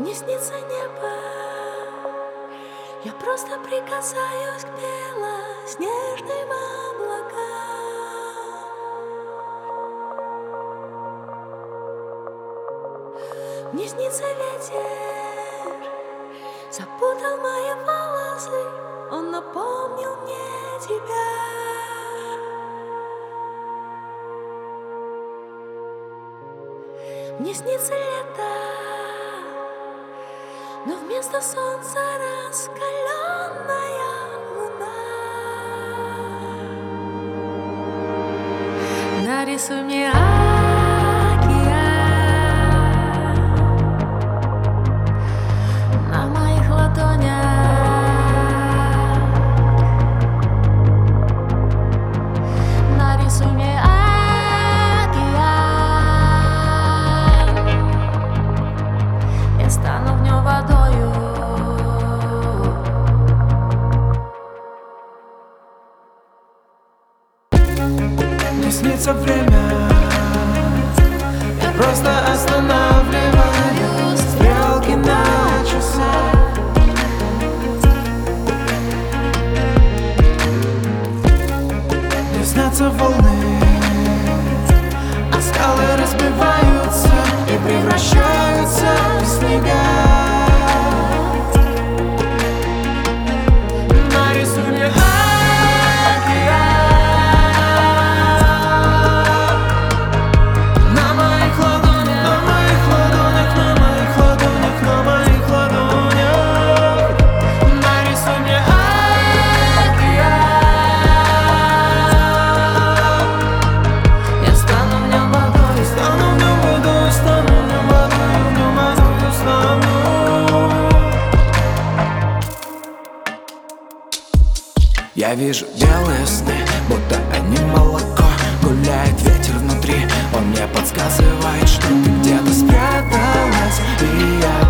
Мне снится небо, я просто прикасаюсь к белоснежным облакам. Мне снится ветер, запутал мои волосы, он напомнил мне тебя. Мне снится лето, но вместо солнца раскаленная луна. Нарисуй мне океан на моих ладонях. Нарисуй мне океан, я стану в нем водою. Мне снится время, я просто останавливаю стрелки на часах. Мне снятся волны, а скалы разбиваются и превращаются в снега. Нарисуй мне я вижу белые сны, будто они молоко. Гуляет ветер внутри, он мне подсказывает, что ты где-то спряталась. И я